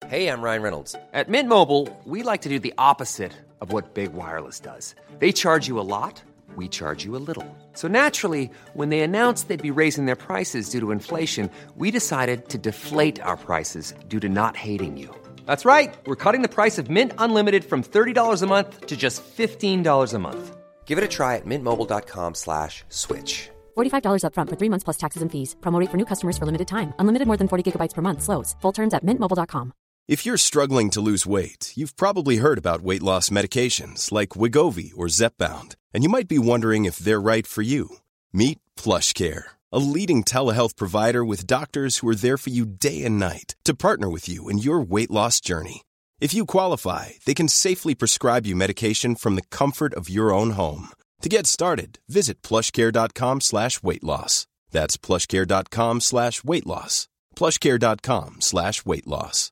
Hey, I'm Ryan Reynolds. At Mint Mobile, we like to do the opposite of what Big Wireless does. They charge you a lot, we charge you a little. So naturally, when they announced they'd be raising their prices due to inflation, we decided to deflate our prices due to not hating you. That's right. We're cutting the price of Mint Unlimited from $30 a month to just $15 a month. Give it a try at mintmobile.com/switch. $45 up front for 3 months plus taxes and fees. Promo rate for new customers for limited time. Unlimited more than 40 gigabytes per month. Slows full terms at mintmobile.com. If you're struggling to lose weight, you've probably heard about weight loss medications like Wegovy or Zepbound, and you might be wondering if they're right for you. Meet PlushCare, a leading telehealth provider with doctors who are there for you day and night to partner with you in your weight loss journey. If you qualify, they can safely prescribe you medication from the comfort of your own home. To get started, visit plushcare.com/weight-loss. That's plushcare.com/weight-loss. plushcare.com/weight-loss.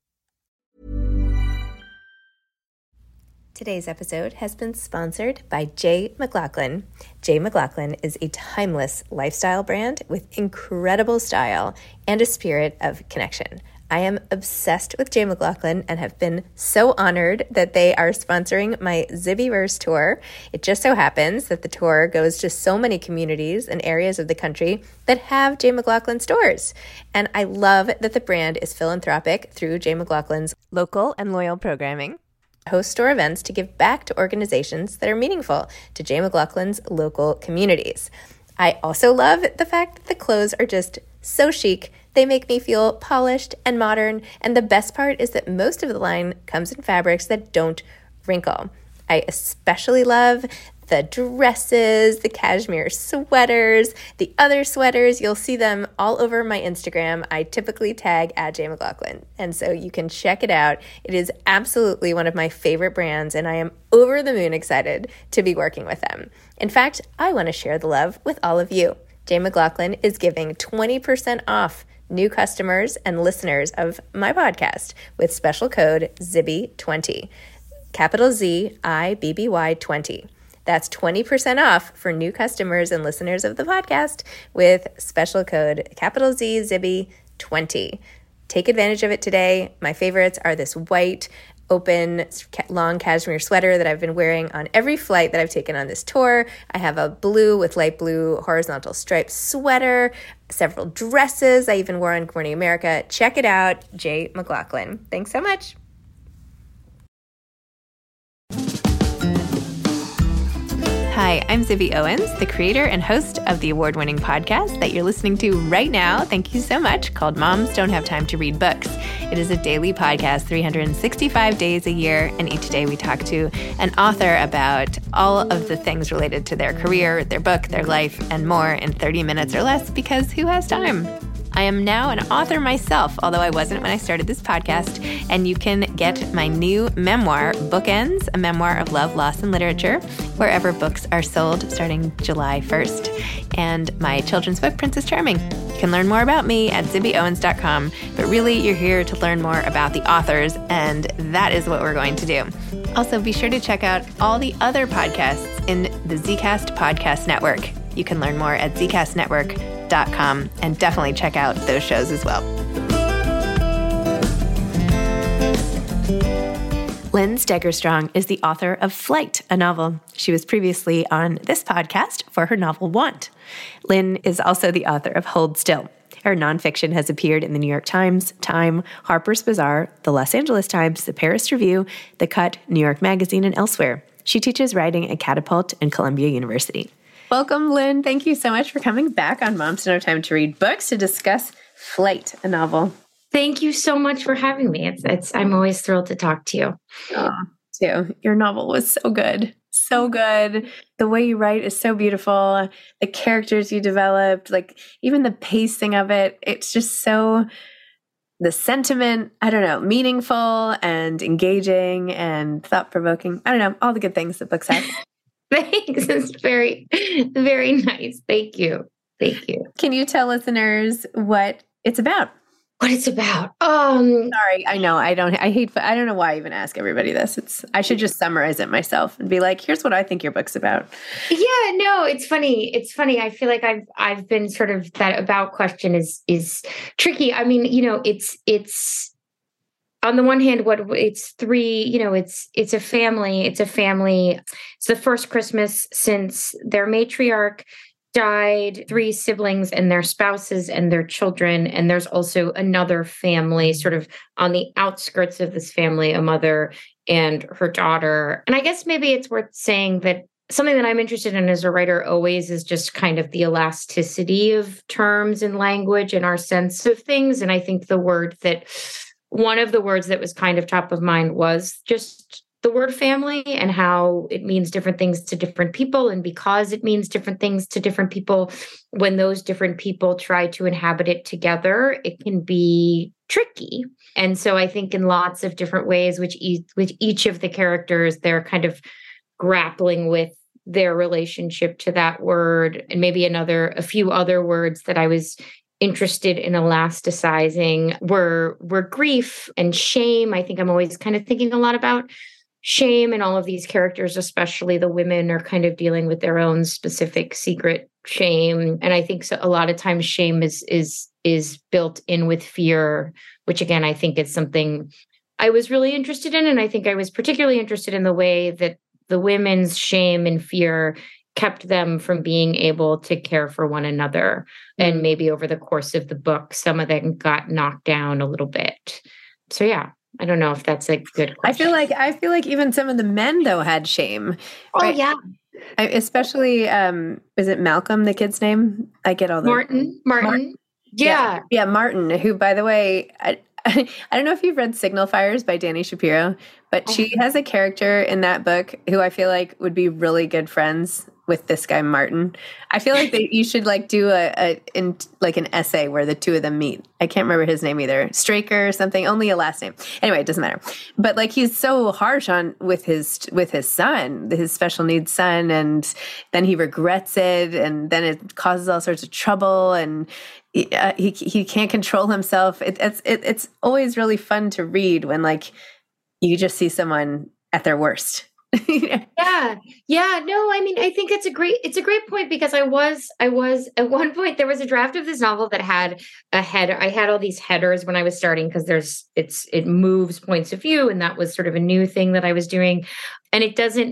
Today's episode has been sponsored by J. McLaughlin. J. McLaughlin is a timeless lifestyle brand with incredible style and a spirit of connection. I am obsessed with J. McLaughlin and have been so honored that they are sponsoring my Zibbyverse tour. It just so happens that the tour goes to so many communities and areas of the country that have J. McLaughlin stores. And I love that the brand is philanthropic through J. McLaughlin's local and loyal programming. Host store events to give back to organizations that are meaningful to J. McLaughlin's local communities. I also love the fact that the clothes are just so chic. They make me feel polished and modern, and the best part is that most of the line comes in fabrics that don't wrinkle. I especially love the dresses, the cashmere sweaters, the other sweaters. You'll see them all over my Instagram. I typically tag at J. McLaughlin, and so you can check it out. It is absolutely one of my favorite brands, and I am over the moon excited to be working with them. In fact, I want to share the love with all of you. J. McLaughlin is giving 20% off new customers and listeners of my podcast with special code ZIBBY20, capital ZIBBY 20. That's 20% off for new customers and listeners of the podcast with special code capital Z ZIBBY 20. Take advantage of it today. My favorites are this white, open, long cashmere sweater that I've been wearing on every flight that I've taken on this tour. I have a blue with light blue horizontal striped sweater, several dresses I even wore on Good Morning America. Check it out, J. McLaughlin. Thanks so much. Hi, I'm Zibby Owens, the creator and host of the award-winning podcast that you're listening to right now. Thank you so much, called Moms Don't Have Time to Read Books. It is a daily podcast, 365 days a year, and each day we talk to an author about all of the things related to their career, their book, their life, and more in 30 minutes or less, because who has time? I am now an author myself, although I wasn't when I started this podcast, and you can get my new memoir, Bookends, a memoir of love, loss, and literature, wherever books are sold starting July 1st, and my children's book, Princess Charming. You can learn more about me at zibbyowens.com, but really you're here to learn more about the authors, and that is what we're going to do. Also, be sure to check out all the other podcasts in the Zcast Podcast Network. You can learn more at zcastnetwork.com and definitely check out those shows as well. Lynn Stegerstrong is the author of Flight, a novel. She was previously on this podcast for her novel Want. Lynn is also the author of Hold Still. Her nonfiction has appeared in the New York Times, Time, Harper's Bazaar, the Los Angeles Times, the Paris Review, The Cut, New York Magazine, and elsewhere. She teaches writing at Catapult and Columbia University. Welcome, Lynn. Thank you so much for coming back on Moms Don't Have Time to Read Books to discuss Flight, a novel. Thank you so much for having me. I'm always thrilled to talk to you. Oh, too. Your novel was so good. So good. The way you write is so beautiful. The characters you developed, like even the pacing of it, it's just so, the sentiment, I don't know, meaningful and engaging and thought-provoking. I don't know, all the good things that books have. Thanks. It's very, very nice. Thank you. Thank you. Can you tell listeners what it's about? What it's about? Sorry, I know. I don't know why I even ask everybody this. I should just summarize it myself and be like, here's what I think your book's about. Yeah, no, it's funny. It's funny. I feel like I've been sort of, that about question is tricky. I mean, you know, on the one hand, what it's three, it's a family. It's the first Christmas since their matriarch died, three siblings and their spouses and their children. And there's also another family sort of on the outskirts of this family, a mother and her daughter. And I guess maybe it's worth saying that something that I'm interested in as a writer always is just kind of the elasticity of terms and language and our sense of things. And I think one of the words that was kind of top of mind was just the word family and how it means different things to different people. And because it means different things to different people, when those different people try to inhabit it together, it can be tricky. And so I think in lots of different ways, with each of the characters, they're kind of grappling with their relationship to that word, and maybe a few other words that I was interested in elasticizing were grief and shame. I think I'm always kind of thinking a lot about shame, and all of these characters, especially the women, are kind of dealing with their own specific secret shame. And I think a lot of times shame is built in with fear, which again, I think is something I was really interested in. And I think I was particularly interested in the way that the women's shame and fear kept them from being able to care for one another. And maybe over the course of the book, some of them got knocked down a little bit. So yeah, I don't know if that's a good question. I feel like even some of the men though had shame. Right? Oh yeah. Especially, is it Malcolm, the kid's name? I get all the Martin. Yeah. Yeah. Martin, who, by the way, I don't know if you've read Signal Fires by Dani Shapiro, but she has a character in that book who I feel like would be really good friends with this guy, Martin. I feel like that you should do an essay where the two of them meet. I can't remember his name either. Straker or something, only a last name. Anyway, it doesn't matter. But he's so harsh with his son, his special needs son, and then he regrets it, and then it causes all sorts of trouble, and he can't control himself. It's always really fun to read when you just see someone at their worst. Yeah. No, I mean, I think it's a great point, because I was at one point, there was a draft of this novel that had a header. I had all these headers when I was starting, because it moves points of view. And that was sort of a new thing that I was doing. And it doesn't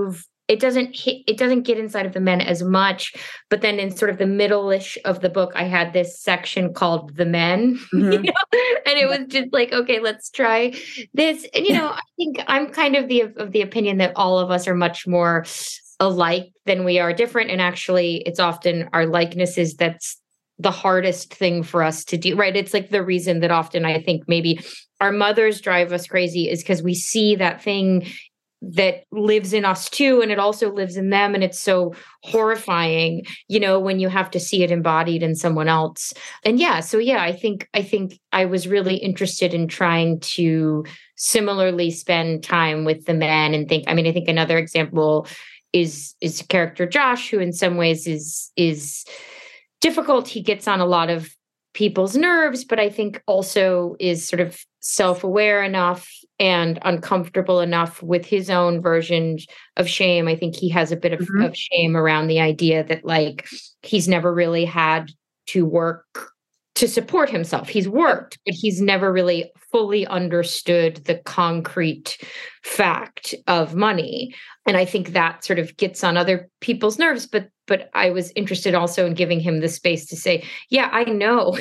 get inside of the men as much. But then in sort of the middle-ish of the book, I had this section called The Men, and it was just okay, let's try this. And, I think I'm kind of the opinion that all of us are much more alike than we are different. And actually, it's often our likenesses that's the hardest thing for us to do, right? It's the reason that often I think maybe our mothers drive us crazy is because we see that thing that lives in us too, and it also lives in them, and it's so horrifying, when you have to see it embodied in someone else. And I think I was really interested in trying to similarly spend time with the men and I think another example is character Josh, who in some ways is difficult. He gets on a lot of people's nerves, but I think also is sort of self-aware enough and uncomfortable enough with his own version of shame. I think he has a bit of shame around the idea that he's never really had to work to support himself. He's worked, but he's never really fully understood the concrete fact of money. And I think that sort of gets on other people's nerves, but I was interested also in giving him the space to say, yeah, I know,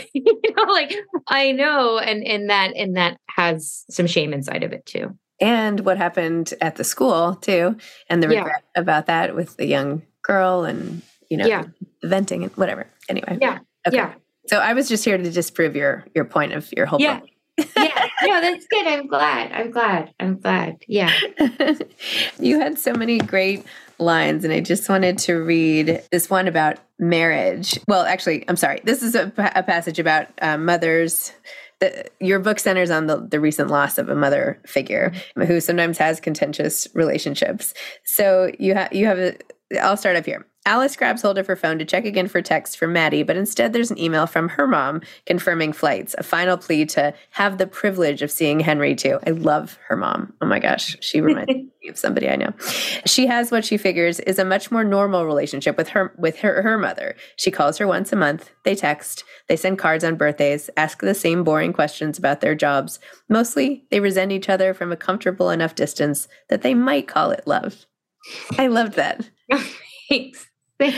I know. And that has some shame inside of it too. And what happened at the school too. And the regret about that with the young girl and, venting and whatever. Anyway. Yeah. Okay. Yeah. So I was just here to disprove your point of your whole book. Yeah. No, that's good. I'm glad. Yeah. You had so many great lines, and I just wanted to read this one about marriage. Well, actually, I'm sorry. This is a passage about mothers. Your book centers on the recent loss of a mother figure who sometimes has contentious relationships. So I'll start up here. Alice grabs hold of her phone to check again for text from Maddie, but instead there's an email from her mom confirming flights, a final plea to have the privilege of seeing Henry too. I love her mom. Oh my gosh, she reminds me of somebody I know. She has what she figures is a much more normal relationship with her mother. She calls her once a month. They text. They send cards on birthdays, ask the same boring questions about their jobs. Mostly, they resent each other from a comfortable enough distance that they might call it love. I loved that. Thanks.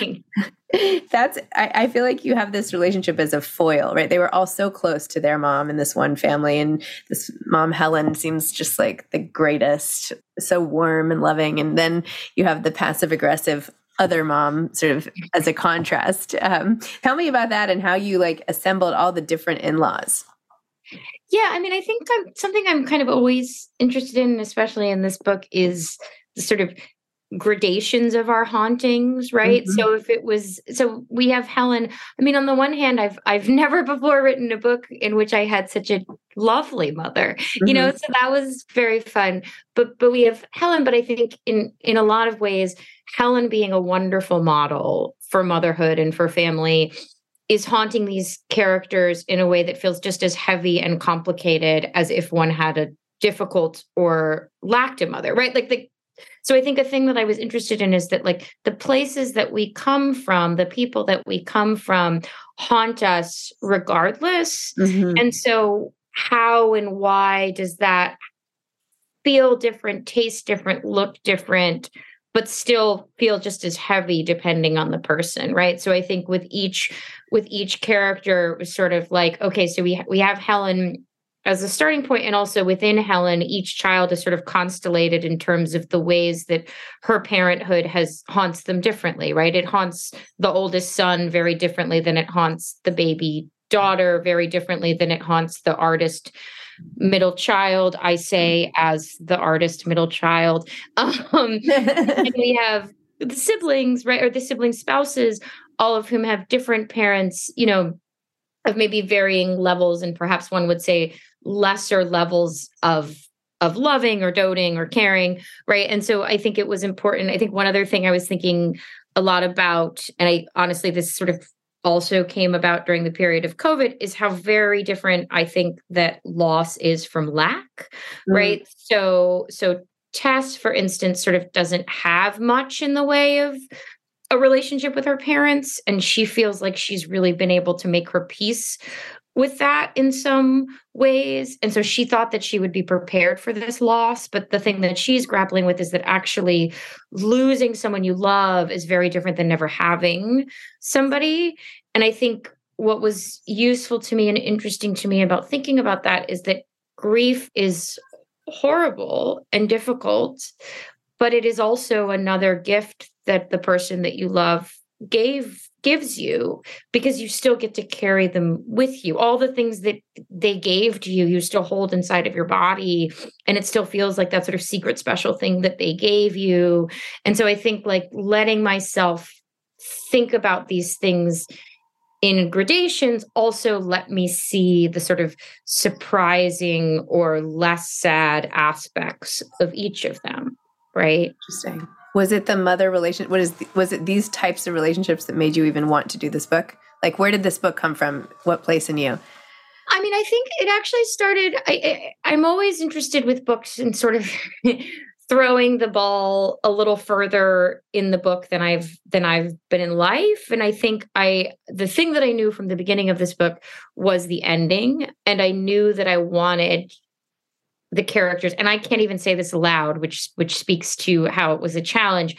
I feel like you have this relationship as a foil, right? They were all so close to their mom in this one family. And this mom, Helen, seems just like the greatest, so warm and loving. And then you have the passive aggressive other mom sort of as a contrast. Tell me about that and how you like assembled all the different in-laws. Yeah. I mean, I think something I'm kind of always interested in, especially in this book, is the sort of gradations of our hauntings, right? Mm-hmm. So we have Helen. I mean, on the one hand, I've never before written a book in which I had such a lovely mother, Mm-hmm. so that was very fun. But we have Helen, but I think in a lot of ways, Helen being a wonderful model for motherhood and for family is haunting these characters in a way that feels just as heavy and complicated as if one had a difficult or lacked a mother, right? So I think a thing that I was interested in is that like the places that we come from, the people that we come from haunt us regardless. Mm-hmm. And so how and why does that feel different, taste different, look different, but still feel just as heavy depending on the person, right? So I think with each character it was sort of like, okay, so we have Helen as a starting point, and also within Helen, each child is sort of constellated in terms of the ways that her parenthood haunts them differently, right? It haunts the oldest son very differently than it haunts the baby daughter, very differently than it haunts the artist middle child. I say as the artist middle child. And we have the siblings, right? Or the sibling spouses, all of whom have different parents, of maybe varying levels, and perhaps one would say lesser levels of loving or doting or caring, right? And so I think it was important. I think one other thing I was thinking a lot about, and I honestly, this sort of also came about during the period of COVID, is how very different I think that loss is from lack, right? So Tess, for instance, sort of doesn't have much in the way of a relationship with her parents, and she feels like she's really been able to make her peace with that in some ways. And so she thought that she would be prepared for this loss. But the thing that she's grappling with is that actually losing someone you love is very different than never having somebody. And I think what was useful to me and interesting to me about thinking about that is that grief is horrible and difficult, but it is also another gift that the person that you love gives you, because you still get to carry them with you. All the things that they gave to you still hold inside of your body, and it still feels like that sort of secret special thing that they gave you. And so I think like letting myself think about these things in gradations also let me see the sort of surprising or less sad aspects of each of them, right? Interesting. Was it the mother relation? Was it these types of relationships that made you even want to do this book? Like, where did this book come from? What place in you? I mean, I think it actually started. I'm always interested with books and sort of throwing the ball a little further in the book than I've been in life. And I think the thing that I knew from the beginning of this book was the ending, and I knew that I wanted the characters, and I can't even say this aloud, which speaks to how it was a challenge.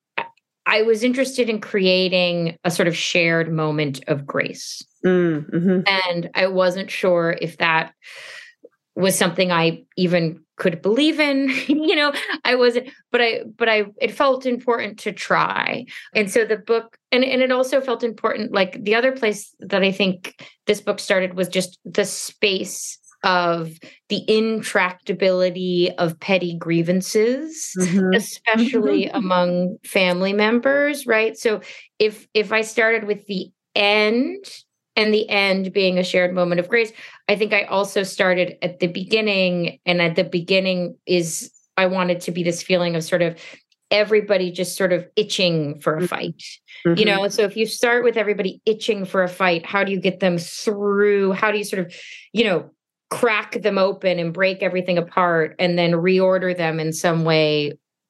I was interested in creating a sort of shared moment of grace. Mm-hmm. And I wasn't sure if that was something I even could believe in. I wasn't, but it felt important to try. And so the book, and it also felt important, like the other place that I think this book started was just the space of the intractability of petty grievances, especially among family members, right? So if I started with the end, and the end being a shared moment of grace, I think I also started at the beginning, and at the beginning is I wanted to be this feeling of sort of everybody just sort of itching for a fight. So if you start with everybody itching for a fight, how do you get them through? How do you sort of, crack them open and break everything apart and then reorder them in some way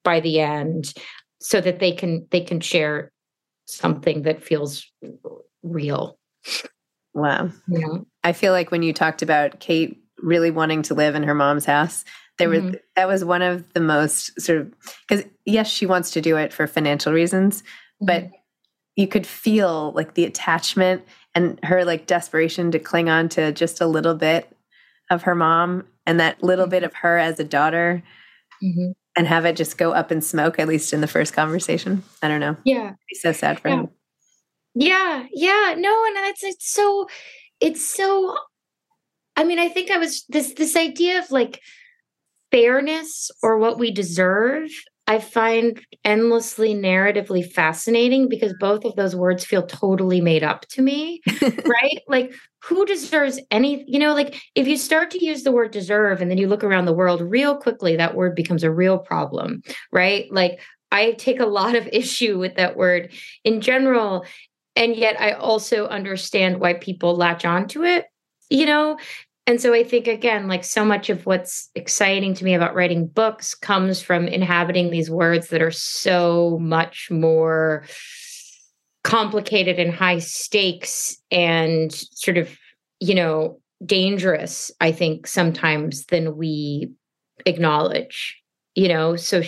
by the end so that they can share something that feels real. Wow. Yeah. I feel like when you talked about Kate really wanting to live in her mom's house, that was one of the most sort of, because yes, she wants to do it for financial reasons, but you could feel like the attachment and her like desperation to cling on to just a little bit of her mom and that little bit of her as a daughter and have it just go up in smoke, at least in the first conversation. I don't know. Yeah. It'd be so sad for him. Yeah. Yeah. No, and it's so, I mean, I think I was this idea of like fairness or what we deserve, I find endlessly narratively fascinating because both of those words feel totally made up to me, right? Like who deserves any, like if you start to use the word deserve and then you look around the world real quickly, that word becomes a real problem, right? Like I take a lot of issue with that word in general. And yet I also understand why people latch onto it, And so I think, again, like so much of what's exciting to me about writing books comes from inhabiting these words that are so much more complicated and high stakes and sort of, dangerous, I think, sometimes than we acknowledge, So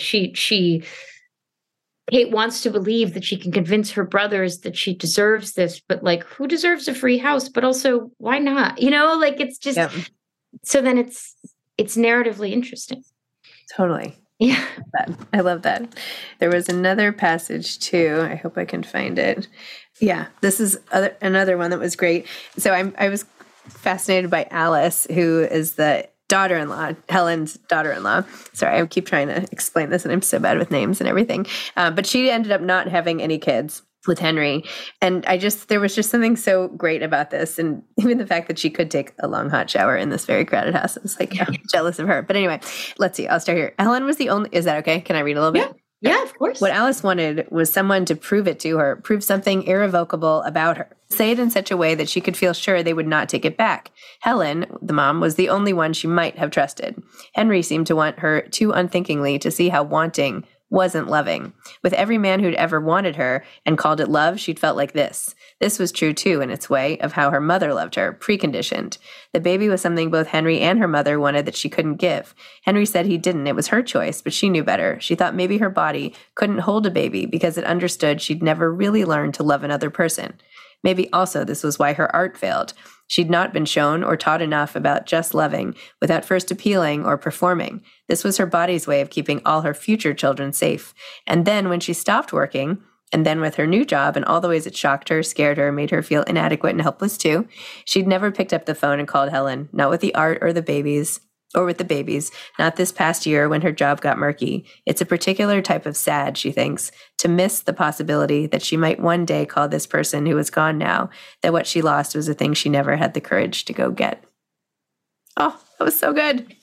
Kate wants to believe that she can convince her brothers that she deserves this, but like, who deserves a free house? But also, why not? Like it's just, So then it's narratively interesting. Totally. Yeah. I love that. There was another passage too. I hope I can find it. Yeah. This is another one that was great. So I was fascinated by Alice, who is the daughter-in-law, Helen's daughter-in-law. Sorry, I keep trying to explain this and I'm so bad with names and everything. But she ended up not having any kids with Henry. And there was just something so great about this. And even the fact that she could take a long hot shower in this very crowded house. I was like, jealous of her. But anyway, let's see. I'll start here. Helen was the only, is that okay? Can I read a little bit? Yeah, of course. What Alice wanted was someone to prove it to her, prove something irrevocable about her. Say it in such a way that she could feel sure they would not take it back. Helen, the mom, was the only one she might have trusted. Henry seemed to want her too unthinkingly to see how wanting wasn't loving. With every man who'd ever wanted her and called it love, she'd felt like this. This was true, too, in its way, of how her mother loved her, preconditioned. The baby was something both Henry and her mother wanted that she couldn't give. Henry said he didn't. It was her choice, but she knew better. She thought maybe her body couldn't hold a baby because it understood she'd never really learned to love another person. Maybe also this was why her art failed. She'd not been shown or taught enough about just loving without first appealing or performing. This was her body's way of keeping all her future children safe. And then when she stopped working, and then with her new job and all the ways it shocked her, scared her, made her feel inadequate and helpless too, she'd never picked up the phone and called Helen, not with the art or the babies, not this past year when her job got murky. It's a particular type of sad, she thinks, to miss the possibility that she might one day call this person who is gone now, that what she lost was a thing she never had the courage to go get. Oh, that was so good.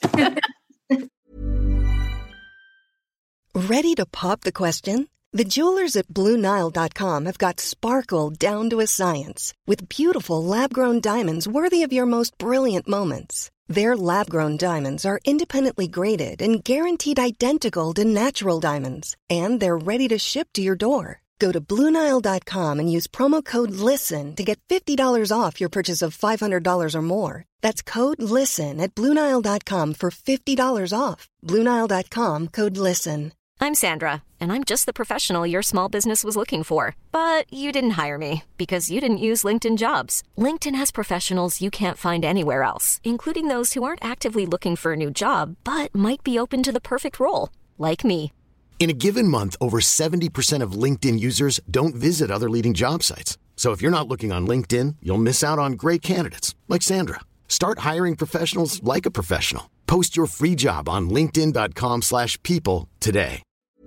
Ready to pop the question? The jewelers at BlueNile.com have got sparkle down to a science with beautiful lab-grown diamonds worthy of your most brilliant moments. Their lab-grown diamonds are independently graded and guaranteed identical to natural diamonds, and they're ready to ship to your door. Go to BlueNile.com and use promo code LISTEN to get $50 off your purchase of $500 or more. That's code LISTEN at BlueNile.com for $50 off. BlueNile.com, code LISTEN. I'm Sandra, and I'm just the professional your small business was looking for. But you didn't hire me because you didn't use LinkedIn Jobs. LinkedIn has professionals you can't find anywhere else, including those who aren't actively looking for a new job, but might be open to the perfect role, like me. In a given month, over 70% of LinkedIn users don't visit other leading job sites. So if you're not looking on LinkedIn, you'll miss out on great candidates like Sandra. Start hiring professionals like a professional. Post your free job on linkedin.com/people today.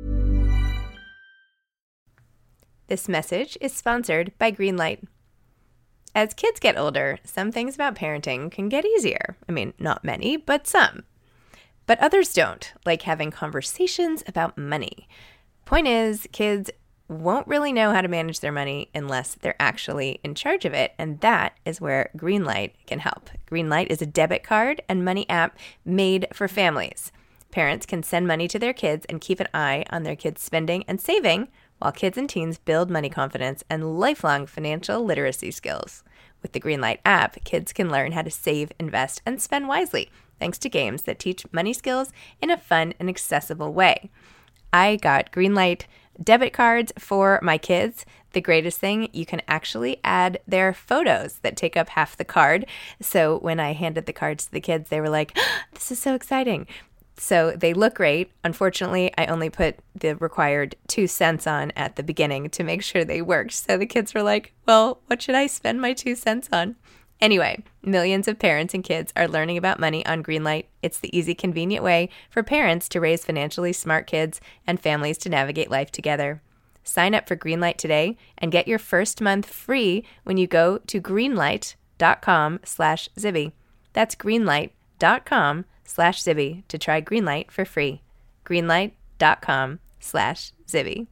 This message is sponsored by Greenlight. As kids get older, some things about parenting can get easier. I mean, not many, but some. But others don't, like having conversations about money. Point is, kids won't really know how to manage their money unless they're actually in charge of it, and that is where Greenlight can help. Greenlight is a debit card and money app made for families. Parents can send money to their kids and keep an eye on their kids' spending and saving, while kids and teens build money confidence and lifelong financial literacy skills. With the Greenlight app, kids can learn how to save, invest, and spend wisely, thanks to games that teach money skills in a fun and accessible way. I got Greenlight debit cards for my kids. The greatest thing, you can actually add their photos that take up half the card. So when I handed the cards to the kids, they were like, this is so exciting. So they look great. Unfortunately, I only put the required 2 cents on at the beginning to make sure they worked. So the kids were like, well, what should I spend my 2 cents on? Anyway, millions of parents and kids are learning about money on Greenlight. It's the easy, convenient way for parents to raise financially smart kids and families to navigate life together. Sign up for Greenlight today and get your first month free when you go to greenlight.com/Zibby. That's greenlight.com/Zibby to try Greenlight for free. Greenlight.com/Zibby.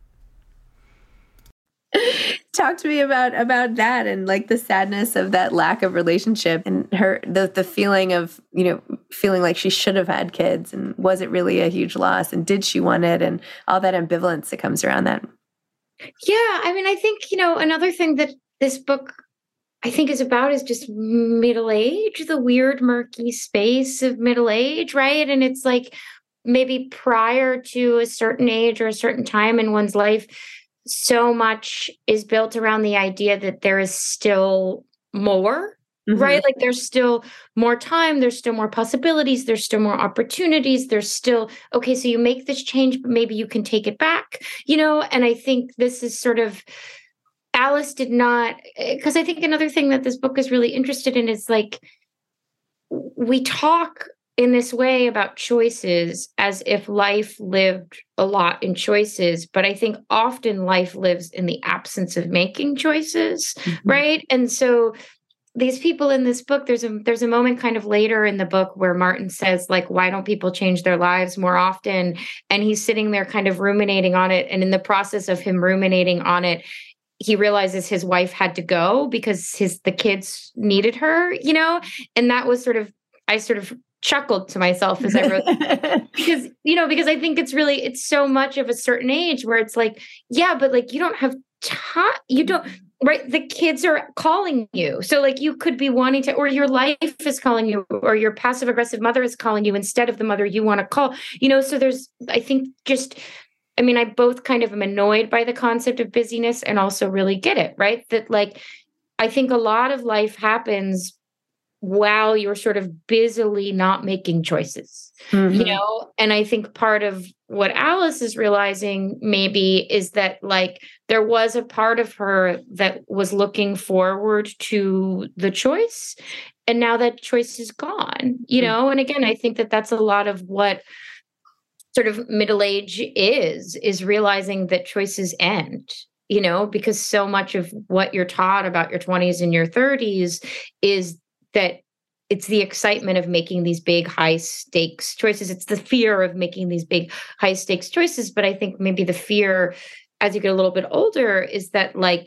Talk to me about that and like the sadness of that lack of relationship and her the feeling of, feeling like she should have had kids, and was it really a huge loss, and did she want it, and all that ambivalence that comes around that. Yeah, I mean, I think, another thing that this book I think is about is just middle age, the weird murky space of middle age, right? And it's like maybe prior to a certain age or a certain time in one's life, so much is built around the idea that there is still more, right? Like there's still more time, there's still more possibilities, there's still more opportunities, there's still, okay, so you make this change, but maybe you can take it back, and I think this is sort of, Alice did not, because I think another thing that this book is really interested in is like, we talk in this way about choices as if life lived a lot in choices, but I think often life lives in the absence of making choices, right? And so these people in this book, there's a moment kind of later in the book where Martin says, like, why don't people change their lives more often? And he's sitting there kind of ruminating on it. And in the process of him ruminating on it, he realizes his wife had to go because the kids needed her, and that was I sort of chuckled to myself as I wrote because I think it's so much of a certain age where it's like, yeah, but like, you don't have time, right? The kids are calling you. So like you could be wanting to, or your life is calling you, or your passive aggressive mother is calling you instead of the mother you want to call, so there's, I think I both kind of am annoyed by the concept of busyness and also really get it, right? That like, I think a lot of life happens while you're sort of busily not making choices, and I think part of what Alice is realizing maybe is that like there was a part of her that was looking forward to the choice, and now that choice is gone, and again, I think that that's a lot of what sort of middle age is realizing that choices end, because so much of what you're taught about your 20s and your 30s is that it's the excitement of making these big high stakes choices. It's the fear of making these big high stakes choices. But I think maybe the fear as you get a little bit older is that like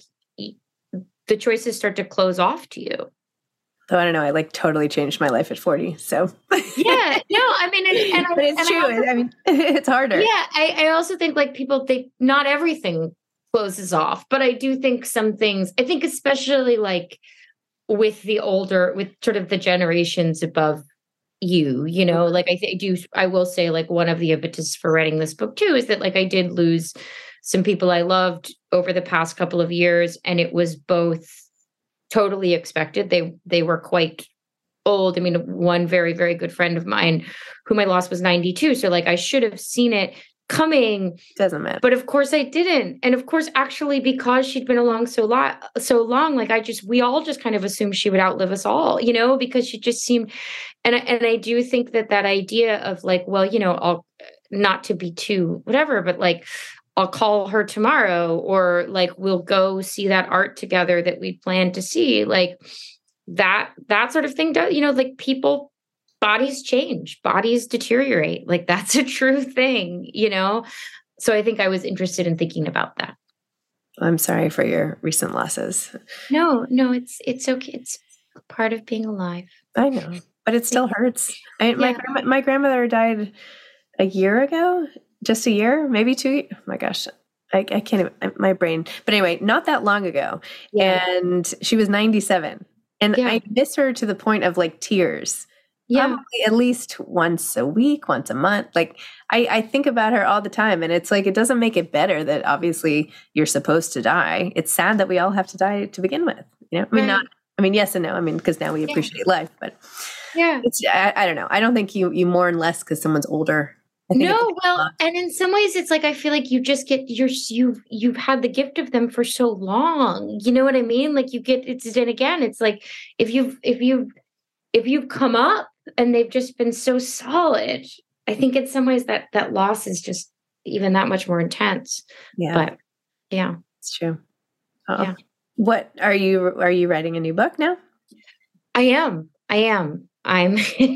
the choices start to close off to you. So I don't know. I like totally changed my life at 40. So yeah, no, I mean, but it's true. I mean, it's harder. Yeah. I also think like people think not everything closes off, but I do think some things, I think especially like with sort of the generations above you, like I will say like one of the impetus for writing this book too, is that like I did lose some people I loved over the past couple of years. And it was both totally expected. They were quite old. I mean, one very, very good friend of mine whom I lost was 92. So like I should have seen it coming. Doesn't matter. But of course I didn't. And of course, actually, because she'd been along so long, like we all just kind of assumed she would outlive us all, because she just seemed, and I do think that idea of like, well, I'll not to be too whatever, but like, I'll call her tomorrow, or like, we'll go see that art together that we planned to see, like that sort of thing does, like bodies change, bodies deteriorate. Like that's a true thing, So I think I was interested in thinking about that. I'm sorry for your recent losses. No, it's okay. It's part of being alive. I know, but it still hurts. My grandmother died a year ago, just a year, maybe 2. Oh my gosh. I can't even, my brain, but anyway, not that long ago. Yeah. And she was 97 and I miss her to the point of like tears. Yeah. Probably at least once a week, once a month. Like I think about her all the time, and it's like, it doesn't make it better that obviously you're supposed to die. It's sad that we all have to die to begin with. You know, I mean, yes and no. I mean, because now we appreciate life, but I don't know. I don't think you mourn less because someone's older. No, well, and in some ways it's like, I feel like you just get you've had the gift of them for so long. You know what I mean? Like you get, and again, it's like, if you've come up and they've just been so solid, I think in some ways that loss is just even that much more intense. Yeah. But yeah. It's true. Yeah. What are you writing a new book now? I am. I'm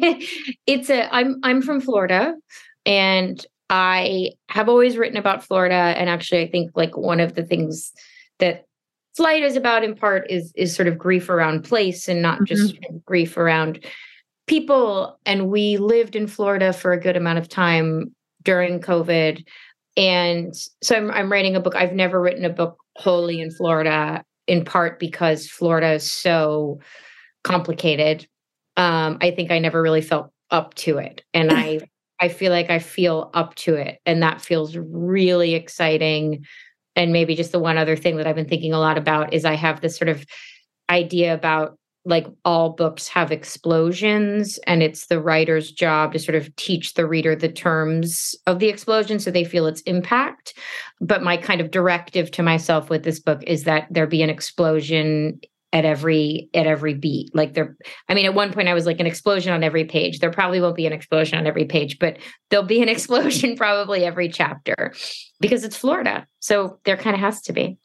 from Florida, and I have always written about Florida. And actually, I think like one of the things that Flight is about in part is sort of grief around place and not just grief around people. And we lived in Florida for a good amount of time during COVID. And so I'm writing a book. I've never written a book wholly in Florida, in part because Florida is so complicated. I think I never really felt up to it. And I feel like I feel up to it. And that feels really exciting. And maybe just the one other thing that I've been thinking a lot about is I have this sort of idea about like all books have explosions, and it's the writer's job to sort of teach the reader the terms of the explosion so they feel its impact. But my kind of directive to myself with this book is that there be an explosion at every beat. Like at one point I was like, an explosion on every page. There probably won't be an explosion on every page, but there'll be an explosion probably every chapter because it's Florida. So there kind of has to be.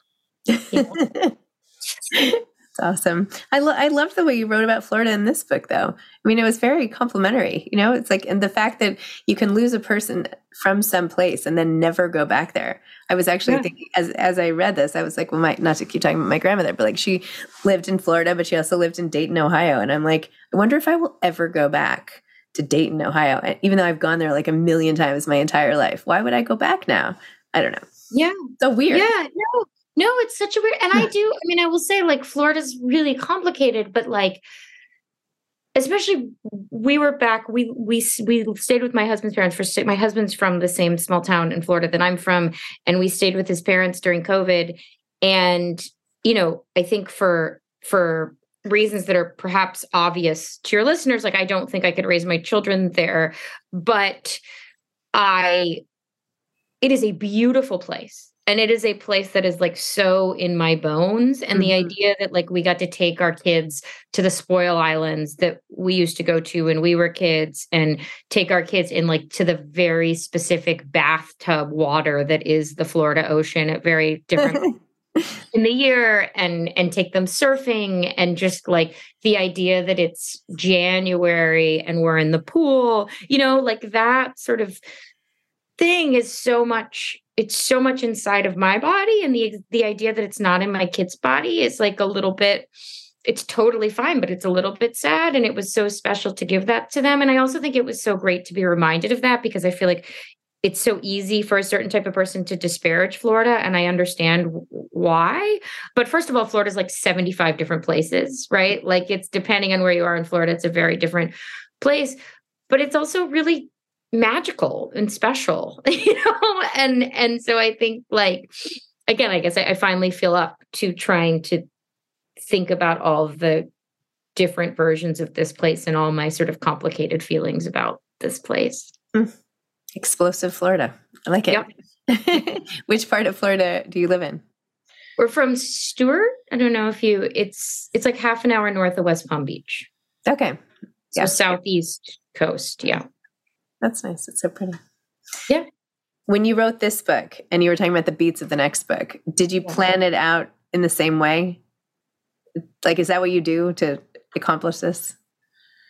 It's awesome. I loved the way you wrote about Florida in this book, though. I mean, it was very complimentary. You know, it's like, and the fact that you can lose a person from some place and then never go back there. I was actually thinking, as I read this, I was like, well, not to keep talking about my grandmother, but like she lived in Florida, but she also lived in Dayton, Ohio. And I'm like, I wonder if I will ever go back to Dayton, Ohio. Even though I've gone there like a million times my entire life. Why would I go back now? I don't know. Yeah. So weird. Yeah. No, it's such a weird, and I will say like Florida's really complicated, but like, especially we were back, we stayed with my husband's parents my husband's from the same small town in Florida that I'm from. And we stayed with his parents during COVID. And, you know, I think for reasons that are perhaps obvious to your listeners, like I don't think I could raise my children there, but it is a beautiful place. And it is a place that is like so in my bones. And the idea that like we got to take our kids to the Spoil Islands that we used to go to when we were kids, and take our kids in like to the very specific bathtub water that is the Florida Ocean at very different in the year, and take them surfing, and just like the idea that it's January and we're in the pool, you know, like that sort of thing is so much. It's so much inside of my body, and the idea that it's not in my kid's body is like a little bit, it's totally fine, but it's a little bit sad. And it was so special to give that to them. And I also think it was so great to be reminded of that, because I feel like it's so easy for a certain type of person to disparage Florida. And I understand why. But first of all, Florida's like 75 different places, right? Like it's depending on where you are in Florida, it's a very different place, but it's also really magical and special, you know? And so I think like, again, I guess I finally feel up to trying to think about all of the different versions of this place and all my sort of complicated feelings about this place. Explosive Florida. I like it. Yep. Which part of Florida do you live in? We're from Stuart. I don't know if it's like half an hour north of West Palm Beach. Okay. So southeast coast. Yeah. That's nice. It's so pretty. Yeah. When you wrote this book and you were talking about the beats of the next book, did you plan it out in the same way? Like, is that what you do to accomplish this?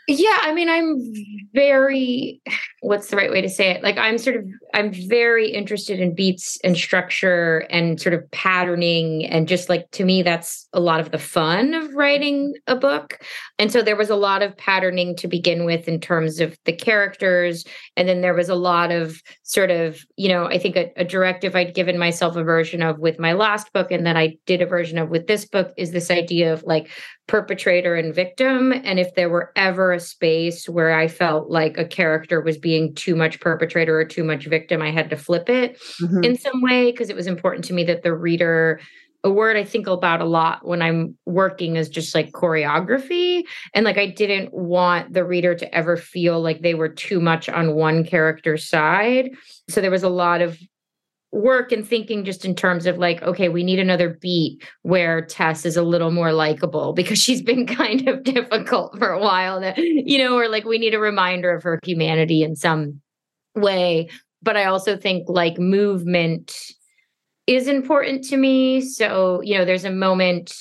Yeah, I mean, I'm very, what's the right way to say it? Like, I'm very interested in beats and structure and sort of patterning. And just like, to me, that's a lot of the fun of writing a book. And so there was a lot of patterning to begin with in terms of the characters. And then there was a lot of sort of, I think a directive I'd given myself a version of with my last book. And then I did a version of with this book is this idea of like perpetrator and victim. And if there were ever a space where I felt like a character was being too much perpetrator or too much victim, I had to flip it in some way, because it was important to me that the reader, a word I think about a lot when I'm working is just like choreography. And like, I didn't want the reader to ever feel like they were too much on one character's side. So there was a lot of work and thinking just in terms of like, okay, we need another beat where Tess is a little more likable because she's been kind of difficult for a while, or like we need a reminder of her humanity in some way. But I also think like movement is important to me. So, there's a moment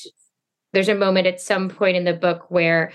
at some point in the book where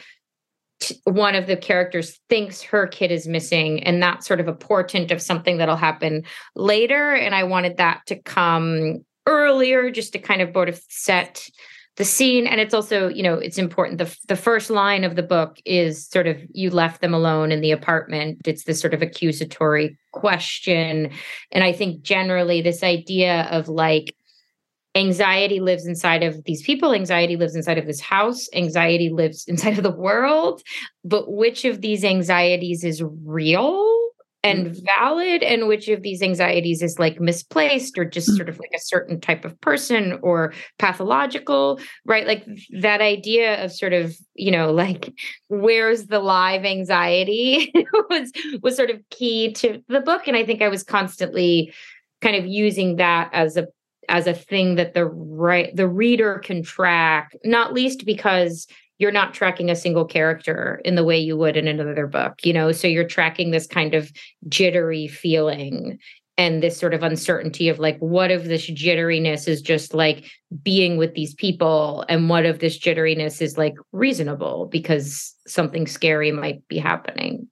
one of the characters thinks her kid is missing, and that's sort of a portent of something that'll happen later. And I wanted that to come earlier just to kind of sort of set the scene. And it's also, it's important. The first line of the book is sort of, you left them alone in the apartment. It's this sort of accusatory question. And I think generally this idea of like, anxiety lives inside of these people. Anxiety lives inside of this house. Anxiety lives inside of the world. But which of these anxieties is real and valid? And which of these anxieties is like misplaced or just sort of like a certain type of person or pathological, right? Like that idea of sort of, like where's the live anxiety was sort of key to the book. And I think I was constantly kind of using that as a thing that the reader can track, not least because you're not tracking a single character in the way you would in another book, so you're tracking this kind of jittery feeling and this sort of uncertainty of like, what if this jitteriness is just like being with these people, and what if this jitteriness is like reasonable because something scary might be happening.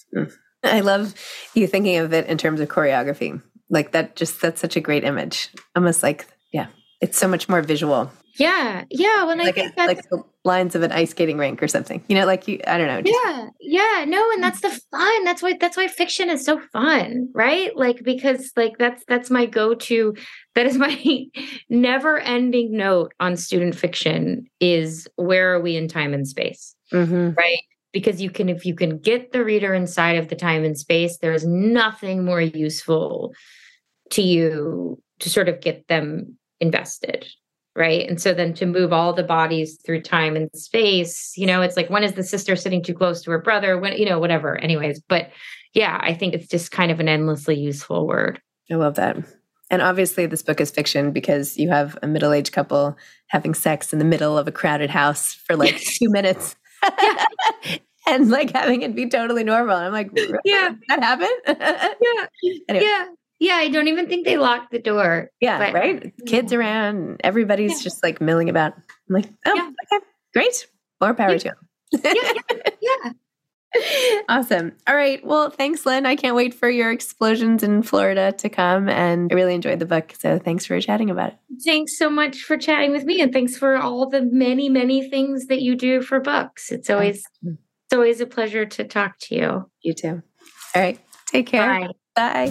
I love you thinking of it in terms of choreography. Like that's such a great image. Almost like, it's so much more visual. Yeah. Yeah. When like I think that's like the lines of an ice skating rink or something, like I don't know. Yeah. No. And that's the fun. That's why fiction is so fun, right? Like, because like, that's my go-to, that is my never ending note on student fiction is where are we in time and space? Right. Because if you can get the reader inside of the time and space, there is nothing more useful to you to sort of get them invested, right? And so then to move all the bodies through time and space, it's like, when is the sister sitting too close to her brother? When, whatever. Anyways, but yeah, I think it's just kind of an endlessly useful word. I love that. And obviously this book is fiction because you have a middle-aged couple having sex in the middle of a crowded house for like 2 minutes. Yeah. And like having it be totally normal. I'm like, yeah, that happened? Yeah. Anyway. Yeah. I don't even think they locked the door. Yeah. But, right. Kids around. Everybody's just like milling about. I'm like, okay, great. More power to them. Yeah. Awesome. All right. Well, thanks, Lynn. I can't wait for your explosions in Florida to come. And I really enjoyed the book. So thanks for chatting about it. Thanks so much for chatting with me. And thanks for all the many, many things that you do for books. It's always a pleasure to talk to you. You too. All right. Take care. Bye.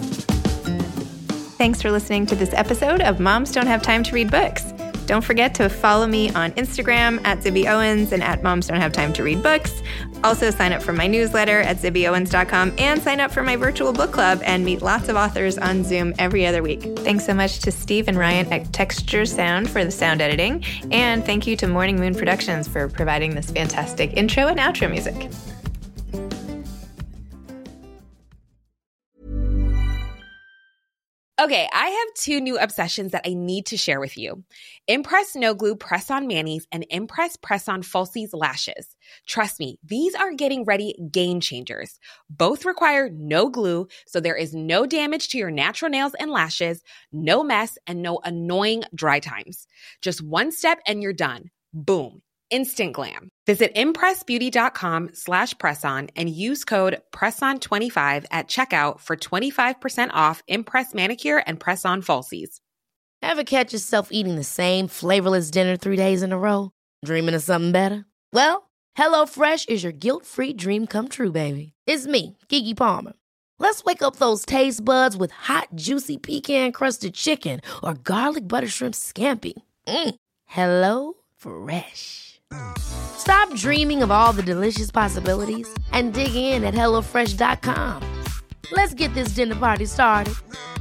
Thanks for listening to this episode of Moms Don't Have Time to Read Books. Don't forget to follow me on Instagram at Zibby Owens and at Moms Don't Have Time to Read Books. Also sign up for my newsletter at zibbyowens.com and sign up for my virtual book club and meet lots of authors on Zoom every other week. Thanks so much to Steve and Ryan at Texture Sound for the sound editing. And thank you to Morning Moon Productions for providing this fantastic intro and outro music. Okay, I have 2 new obsessions that I need to share with you. Impress No Glue Press-On Manis and Impress Press-On Falsies Lashes. Trust me, these are getting ready game changers. Both require no glue, so there is no damage to your natural nails and lashes, no mess, and no annoying dry times. Just one step and you're done. Boom. instant glam. Visit impressbeauty.com/presson and use code PRESSON25 at checkout for 25% off Impress manicure and press-on falsies. Ever catch yourself eating the same flavorless dinner 3 days in a row? Dreaming of something better? Well, HelloFresh is your guilt-free dream come true, baby. It's me, Keke Palmer. Let's wake up those taste buds with hot, juicy pecan-crusted chicken or garlic butter shrimp scampi. Hello Fresh. Stop dreaming of all the delicious possibilities and dig in at HelloFresh.com. Let's get this dinner party started.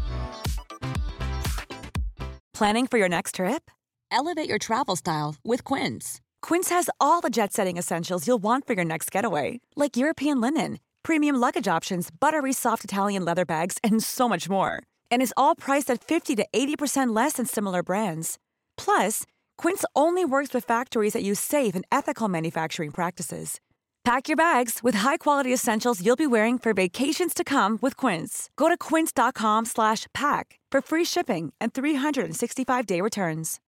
Planning for your next trip? Elevate your travel style with Quince. Quince has all the jet-setting essentials you'll want for your next getaway, like European linen, premium luggage options, buttery soft Italian leather bags, and so much more. And is all priced at 50 to 80% less than similar brands. Plus, Quince only works with factories that use safe and ethical manufacturing practices. Pack your bags with high-quality essentials you'll be wearing for vacations to come with Quince. Go to quince.com/pack for free shipping and 365-day returns.